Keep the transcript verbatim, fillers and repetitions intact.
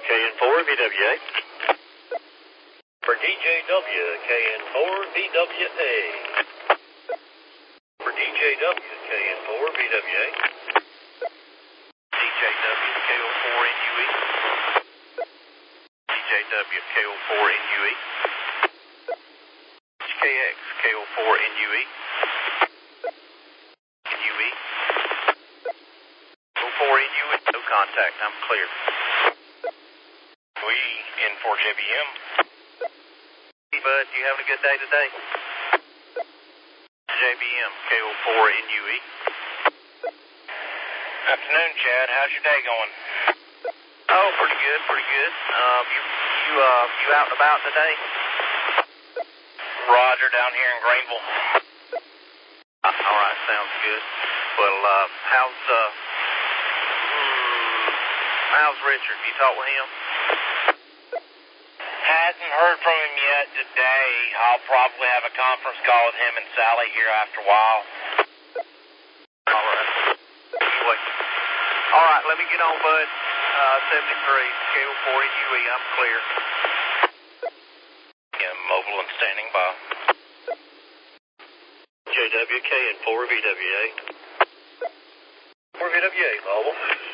K N four V W A. For D J W, K N four V W A. For D J W, K N four V W A. D J W, K O four N U E. D J W, K O four N U E. H K X, K O four N U E. N U E. O four N U E, no contact, I'm clear. We in for J B M. Hey bud, you having a good day today? J B M, K O four N U E. Afternoon, Chad. How's your day going? Oh, pretty good, pretty good. Um, you, you, uh, you out and about today? Roger, down here in Greenville. Uh, all right, sounds good. Well, uh, how's, uh, hmm, how's Richard? You talk with him? Hasn't heard from him yet today. I'll probably have a conference call with him and Sally here after a while. All right. Anyway. All right, let me get on, bud. Uh, seventy-three, K O four N U E, I'm clear. Yeah, mobile and standing by. J W, K N four V W A. four V W A, mobile.